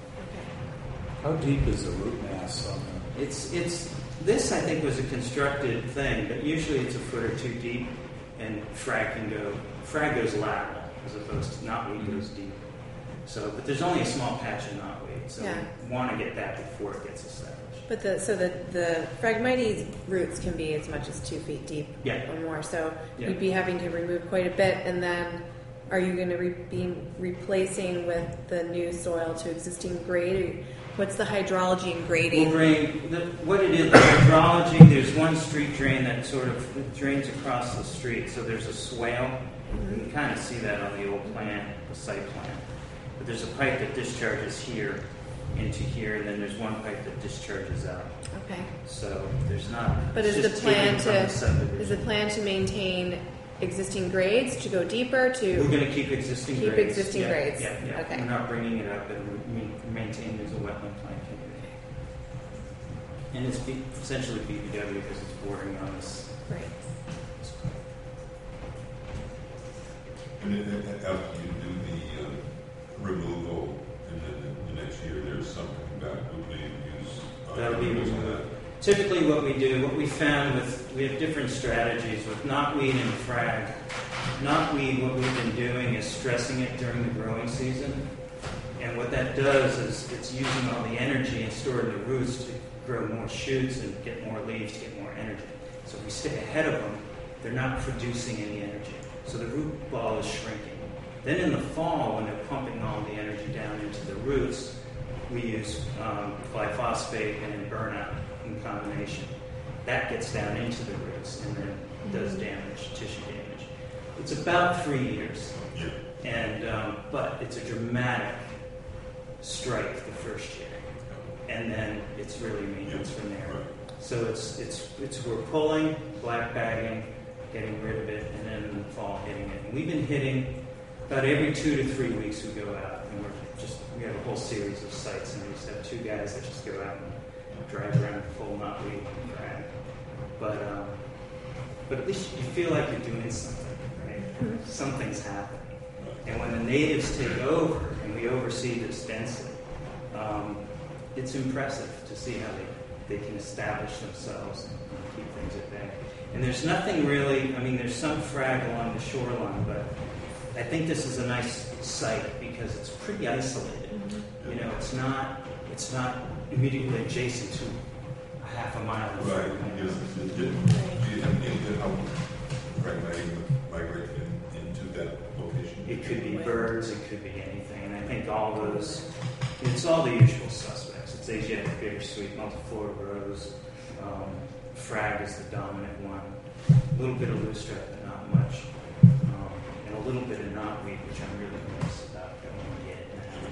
Okay. How deep is the root mass on the? It's it's this I think was a constructed thing, but usually it's a foot or two deep, and frag can go frag goes lateral as opposed to knotweed goes deep. So, but there's only a small patch of knotweed, so Yeah. we want to get that before it gets established. But the so the the Phragmites roots can be as much as two feet deep Yeah. or more. So Yeah. you'd be having to remove quite a bit, and then are you going to re- be replacing with the new soil to existing grade? Or what's the hydrology and grading? Well, drain, the, what it is, the hydrology, there's one street drain that sort of drains across the street, so there's a swale. Mm-hmm. You can kind of see that on the old plan, the site plan. But there's a pipe that discharges here into here, and then there's one pipe that discharges out. Okay. So there's not. But it's is the just plan taken from to the subdivision. is the plan to maintain existing grades to go deeper to We're going to keep existing keep grades. existing yeah, grades? Yeah, yeah. Okay. We're not bringing it up, and we maintain it as a wetland plan community. And it's be, essentially B B W because it's bordering on this. Right. And then uh, after you do the uh, removal, and then the next year there's something back, would we use? uh, That'll be use removed. that? Typically what we do, what we found with, we have different strategies with knotweed and frag. Knotweed, what we've been doing is stressing it during the growing season. And what that does is it's using all the energy and stored in the roots to grow more shoots and get more leaves to get more energy. So if we stick ahead of them, they're not producing any energy. So the root ball is shrinking. Then in the fall, when they're pumping all the energy down into the roots, we use um, glyphosate and then burnout in combination. That gets down into the roots and then does damage, tissue damage. It's about three years, Yeah. and um, but it's a dramatic strike the first year, and then it's really maintenance from there. Right. So it's it's it's we're pulling, black bagging, getting rid of it, and then in the fall hitting it. And we've been hitting about every two to three weeks. We go out and we're just we have a whole series of sites, and we just have two guys that just go out and drive around full knotweed and drag. But um, but at least you feel like you're doing something, right? Something's happening. And when the natives take over and we oversee this density, um, it's impressive to see how they, they can establish themselves and keep things at bay. And there's nothing really, I mean, there's some frag along the shoreline, but I think this is a nice site because it's pretty isolated. Mm-hmm. You know, it's not it's not immediately adjacent to a half a mile. of Right, road. because it didn't, you know, how fragmenting migrate in, into that location. It could be birds, it could be anything, and I think all those, it's all the usual suspects. It's Asiatic bittersweet, multiflora rose, um, frag is the dominant one, a little bit of loosestrife, but not much, um, and a little bit of knotweed, which I'm really nervous about going to get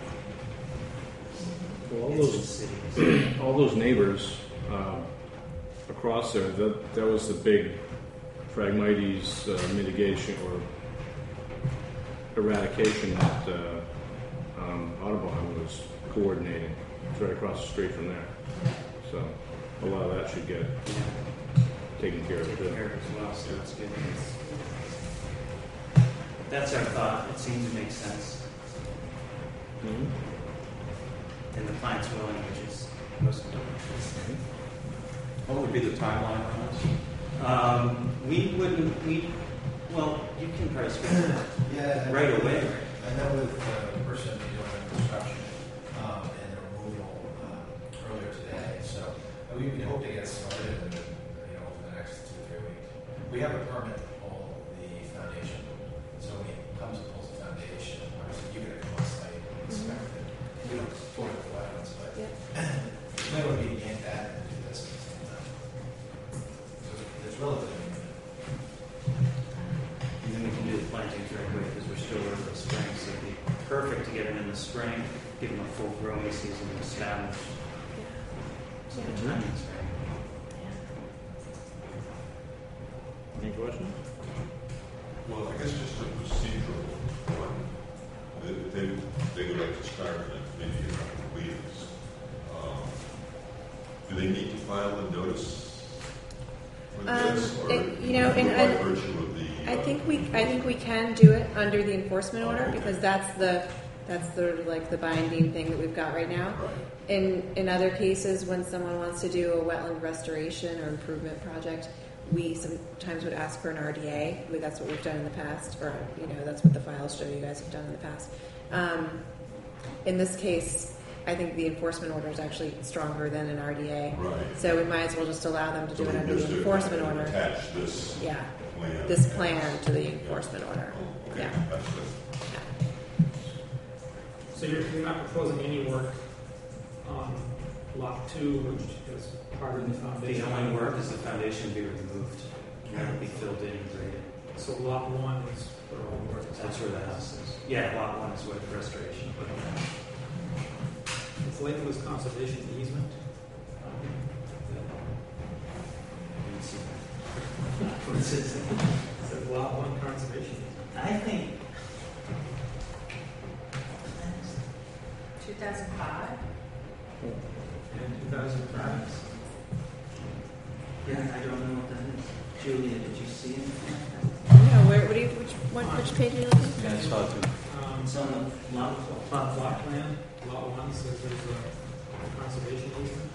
now. Well, all It's those, just cities. all those neighbors um, across there, that, that was the big Phragmites uh, mitigation or eradication that uh, um, Audubon was coordinating. It's right across the street from there. So a lot of that should get Yeah. taken care of. Taken too. care of as well, so that's good. That's our thought. It seems to make sense. Mhm. And the client's willing, which is most important. What would be the timeline on this? Um, we wouldn't, we, well, you can probably speak to that Yeah. I right know- away. I know with uh, the person doing the construction um, and the removal um, earlier today, so uh, we, we hope to get started in, you know, over the next two, three weeks. We have a permit to pull the foundation, so when it comes to pull the foundation, obviously you're going to come on site and inspect it. We don't support the wetlands, but Yep. it might want to be yank that and do this at the same time. So it's relatively new. And then we can do the plantings right away because we're still early spring, so it'd be perfect to get them in the spring, give them a full growing season established. So the timing's right. Any questions? Well, I guess just a procedural one. If they, they would like to start in maybe a couple of weeks. Um, do they need to file a notice for Um, this? Or it- you know, by in- in- virtue of the... I uh, think we, I think we can do it under the enforcement Oh, order okay. because that's the, that's the, like, the binding thing that we've got right now. Right. In, in other cases, when someone wants to do a wetland restoration or improvement project, we sometimes would ask for an R D A. We- That's what we've done in the past, or, you know, that's what the files show you guys have done in the past. Um, in this case, I think the enforcement order is actually stronger than an R D A. Right. So we might as well just allow them to do So it we under just the do- enforcement order. Attach this Yeah, plan. this plan to the enforcement order. Oh, okay, Yeah. that's good. So you're, you're not proposing any work on lot two, which is part of the The foundation? only work is the foundation be removed, and that'll be filled in and graded. So lot one is where all the work is. That's where the house is. Yeah, lot one is where the restoration put in. It's Lakewood's conservation easement. You can see that. What's it say? It says lot one conservation. I think, two thousand five? In two thousand five. yeah, I don't know what that is. Julia, did you see it? No, where, what do you, which, what, which page are you looking at? Yeah, I saw it too. Um, It's on the lot. plot, plot plan, lot one says there's a conservation easement.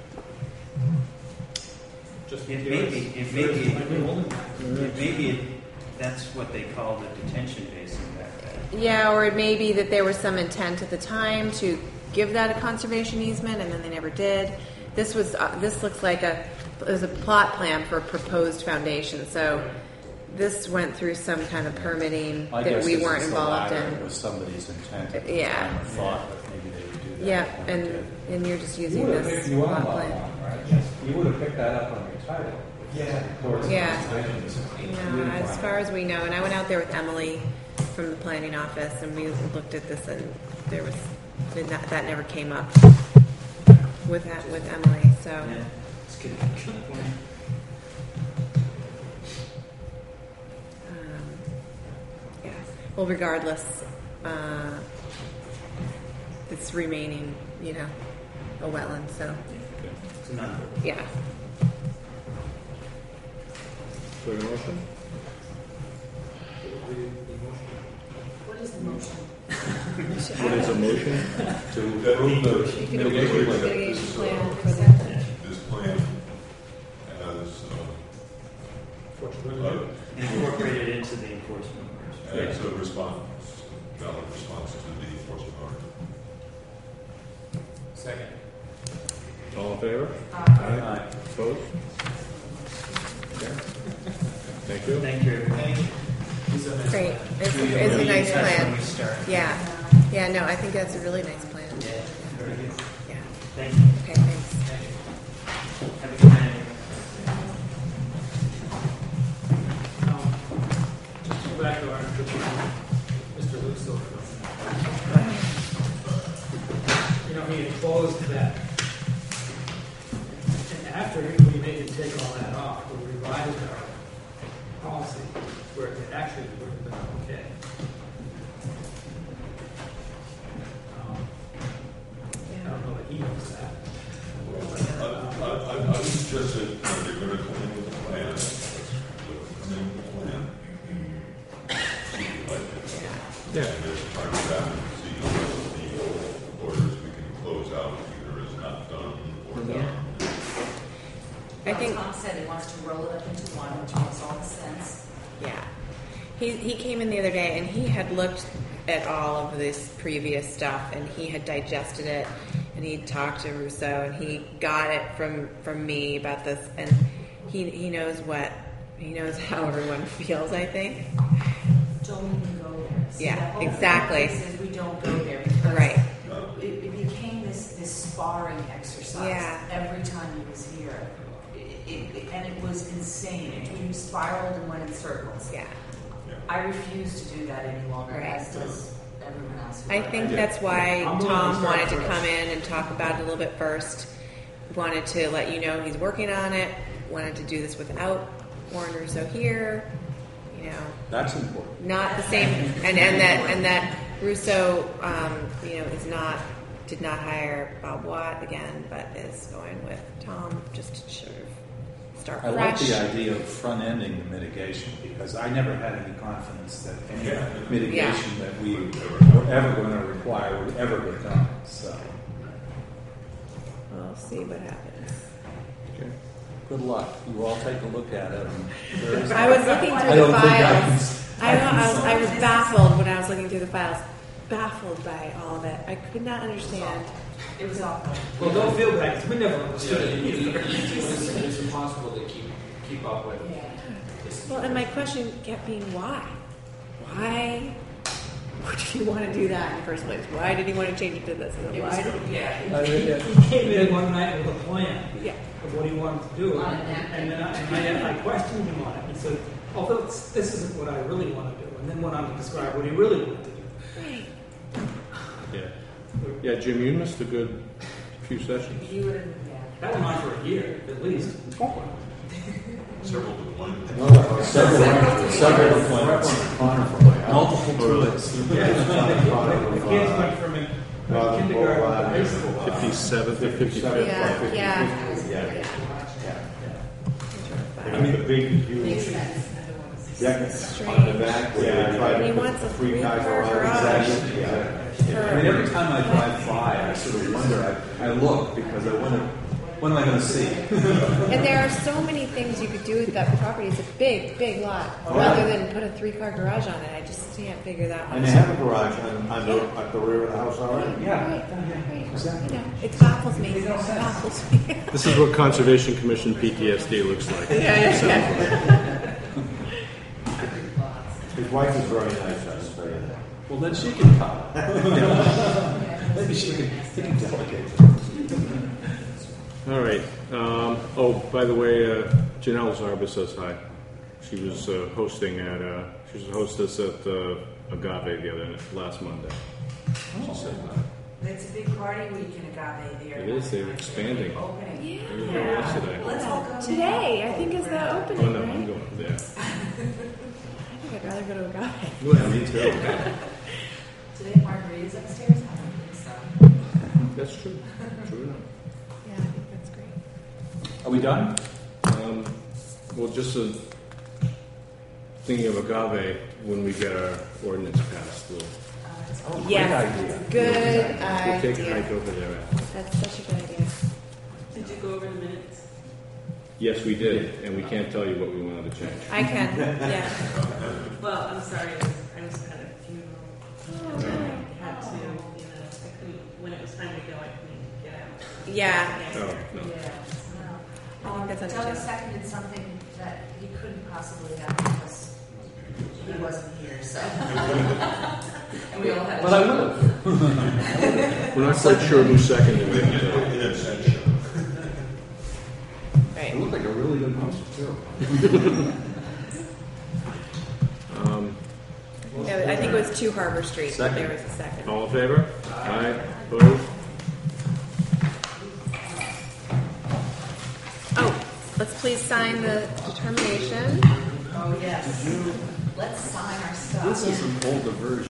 Just It may curious. be, it may be, Might be holding that. it may be, that's what they call the detention basin back then. Yeah, or it may be that there was some intent at the time to give that a conservation easement, and then they never did. This was, uh, this looks like a, it was a plot plan for a proposed foundation, so this went through some kind of permitting My that guess we is weren't it's the involved latter. in. It was somebody's intent at the Yeah. time or thought that maybe they would do that. Yeah, Never and, did. and you're just You using would have this picked, you plot on lot plan. one, right? Yes. You would have picked that up on your title. Yeah. Towards the Yeah. conservation easement. No, You didn't as find far it. as we know, and I went out there with Emily from the planning office, and we looked at this, and there was that, that never came up with that with Emily. So Yeah, it's good, good point. um, yeah. Well, regardless, uh, it's remaining, you know, a wetland. So It's a non yeah. Second motion? What is the motion? What is a motion? To approve the You can mitigation approve the plan. mitigation This, uh, plan for the. This plan has, uh, Fortunately. uh, incorporated into the enforcement order. As a response, valid response to the force of order. Second. All in favor? Aye. Opposed? Okay. Thank you. Thank you. Thank you. These are nice Great. plans. It's, We- it's a we'll nice be in touch plan. when we start. Yeah. Yeah, no, I think that's a really nice plan. Yeah, very good. Yeah. Thank you. Okay, thanks. Thank you. Have a good night. Um, Just go back to our, Mister Luso. You know, he had closed that. And after we made him take all that off, we revised our policy where it actually would have been okay. Um, I don't know that he knows that. I, I, I, I would suggest that, you know, they're going to come in with a plan. Come in with a plan. See if you like it. Yeah. And there's a time draft and see what the orders we can close out either is not done or Yeah. done. I think, Tom said he wants to roll it up into one, which makes all the sense. yeah. He, he came in the other day and he had looked at all of this previous stuff and he had digested it and he talked to Russo and he got it from, from me about this and he, he knows what, he knows how everyone feels, I think. Don't even go there. See, Yeah, the whole exactly. purpose is we don't go there because Right. it, it became this, this sparring exercise Yeah. every time he was here. It, it, and it was insane. It, you spiraled and went in circles. Yeah. I refuse to do that any longer, Right. as does everyone else. who I are- think that's why I'm willing to Tom start wanted to first. come in and talk about it a little bit first. Wanted to let you know he's working on it. Wanted to do this without Warren Russo here. You know, That's important. not the same, and, and that and that Russo, um, you know, is not did not hire Bob Watt again, but is going with Tom just to sort of start I like fresh. the idea of front-ending the mitigation, because I never had any confidence that any mitigation that we were ever going to require would ever get done, so. We'll see what happens. Okay. Good luck. You all take a look at it. and- I was looking I through don't the think I can- files. I, I, was, I was baffled when I was looking through the files. Baffled by all of it. I could not understand. It was awful. Well, don't feel bad, 'cause we never Yeah, understood it- it it- either. it's, it's impossible to keep keep up with. Yeah. This- Well, and my question kept being why? Why? Why did he want to do that in the first place? Why did he want to change it to this? And then It was, why did he? yeah. Uh, He came in one night with a plan Yeah. of what he wanted to do, On a and, napkin. and then I, and I, I questioned him on it. He said, "Although it's, this isn't what I really want to do," and then went on to describe what he really wanted to do. Right. Yeah. Yeah, Jim, you missed a good few sessions. You would have, yeah. That went on for a year at least. Several deployments. Well, several, several deployments. Multiple toilets. The kids went from in- Well, kindergarten well, to high school. Fifty-seven to fifty-five. Yeah, yeah. Yeah. Yeah. I mean, the big, huge Makes sense. deck on the back where they try He to wants a put three car three-car garage. garage. Yeah. I mean, every time I drive by, I sort of wonder, I, I look, because I wonder, what am I going to see? And there are so many things you could do with that property. It's a big, big lot. Oh, Rather yeah. than put a three-car garage on it, I just can't figure that one And they have a garage on, on the, at the rear of the house already. Yeah. Right, right. You know, it baffles me. It baffles me. This is what Conservation Commission P T S D looks like. yeah, yeah, yeah. His wife is very nice, I can tell you that. Well, then she can come. Maybe she can, she can delegate. All right. Um, oh, by the way, uh, Janelle Zarba says hi. She was uh, hosting at. Uh, she was a hostess at uh, Agave the other last Monday. She said hi. It's a big party week in Agave there. It is. They're expanding. Opening. Yeah. They were there yesterday. Let's all go Today, I think, is the Oh opening, no, I'm right? going there. I think I'd rather go to Agave. Yeah, me too. Today margaritas upstairs? I don't think so. That's true. True enough. Yeah, I think that's great. Are we done? Um, well, just uh, thinking of Agave when we get our ordinance passed, we'll, Oh, Yes, great idea. good we'll take a idea. hike over there. After. That's such a good idea. Did you go over the minutes? Yes, we did, and we can't tell you what we wanted to change. I can, yeah. Well, I'm sorry, it was I had to, you know, I couldn't, when it was time to go, I couldn't get out. Yeah. Oh, no. Yeah. I Um, think that's Doug understandable. seconded something that he couldn't possibly have because he wasn't here, so. And we all had a. But I would have. We're not quite sure who seconded it. Yes, that's sure. Right. It looked like a really good house, too. Um, No, I think it was two Harbor Street. But there was a second. all in favor? Aye. Opposed? Oh, let's please sign the determination. Oh, yes. Let's sign our stuff. This is an older version.